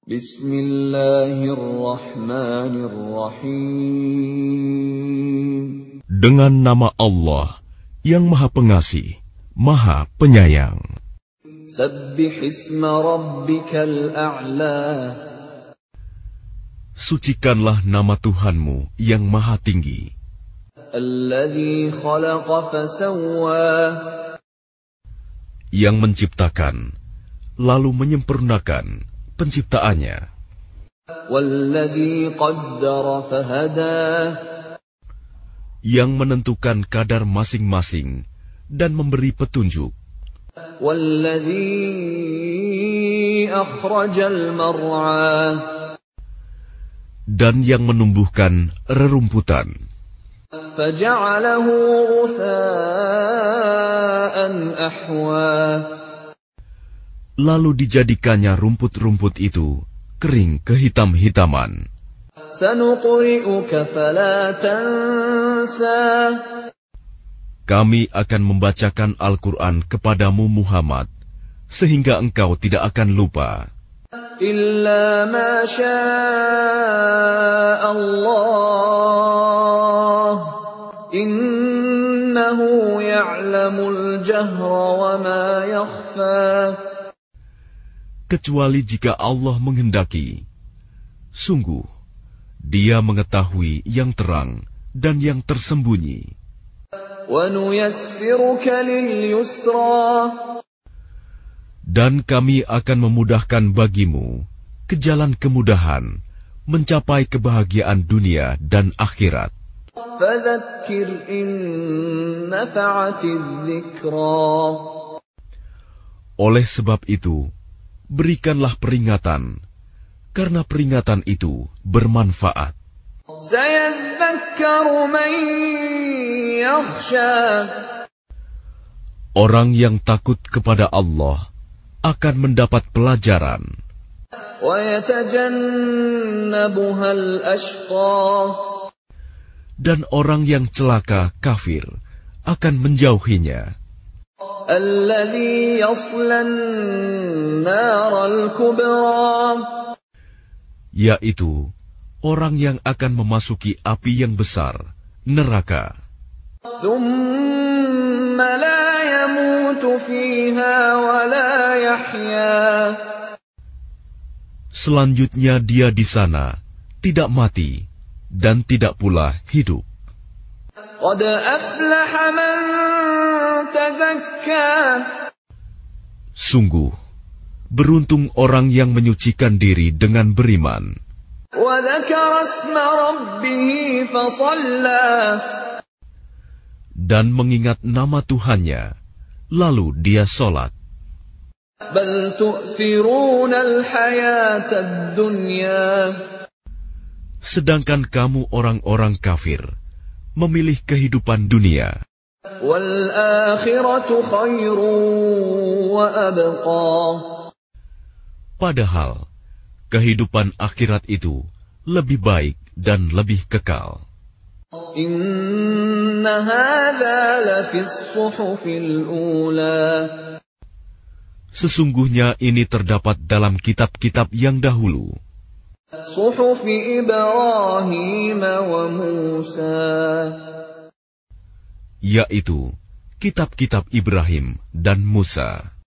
Bismillahirrahmanirrahim. Dengan nama Allah yang Maha Pengasih, Maha Penyayang. Sabbih isma rabbikal a'la. Sucikanlah nama Tuhanmu yang Maha Tinggi. Alladzi khalaqa fasawwa. Yang menciptakan, lalu menyempurnakan penciptaannya. Walladzi qaddara fahada. Yang menentukan kadar masing-masing dan memberi petunjuk. Walladzi akhrajal mar'a. Dan yang menumbuhkan rerumputan. Faja'alahu ghutha'an ahwa. Lalu dijadikannya rumput-rumput itu kering kehitam-hitaman. Sanuqri'uka fala tansa. Kami akan membacakan Al-Quran kepadamu Muhammad, sehingga engkau tidak akan lupa. Illa ma syaa Allah. Innahu ya'lamul jahra wa ma yakhfa. Kecuali jika Allah menghendaki. Sungguh, Dia mengetahui yang terang dan yang tersembunyi. وَنُيَسِّرُكَ لِلْيُسْرَى. Dan kami akan memudahkan bagimu ke jalan kemudahan mencapai kebahagiaan dunia dan akhirat. فَذَكِّرْ إِن نَّفَعَتِ الذِّكْرَى. Oleh sebab itu, berikanlah peringatan, karena peringatan itu bermanfaat. سَيَذَّكَّرُ مَن يَخْشَىٰ. Orang yang takut kepada Allah akan mendapat pelajaran. وَيَتَجَنَّبُهَا الْأَشْقَى. Dan orang yang celaka kafir akan menjauhinya. الَّذِي يَصْلَى النَّارَ الْكُبْرَى. Yaitu orang yang akan memasuki api yang besar, neraka. ثُمَّ لَا يَمُوتُ فِيهَا وَلَا يَحْيَىٰ. Selanjutnya dia di sana tidak mati dan tidak pula hidup. قَدْ أَفْلَحَ مَن تَزَكَّىٰ. Sungguh, beruntung orang yang menyucikan diri dengan beriman. وَذَكَرَ اسْمَ رَبِّهِ فَصَلَّىٰ. Dan mengingat nama Tuhannya, lalu dia sholat. بَلْ تُؤْثِرُونَ الْحَيَاةَ الدُّنْيَا. Sedangkan kamu orang-orang kafir memilih kehidupan dunia. وَالْآخِرَةُ خَيْرٌ وَأَبْقَىٰ. Padahal, kehidupan akhirat itu lebih baik dan lebih kekal. إِنَّ هَٰذَا لَفِي الصُّحُفِ الْأُولَىٰ. Sesungguhnya ini terdapat dalam kitab-kitab yang dahulu. صُحُفِ إِبْرَاهِيمَ وَمُوسَىٰ. Yaitu kitab-kitab Ibrahim dan Musa.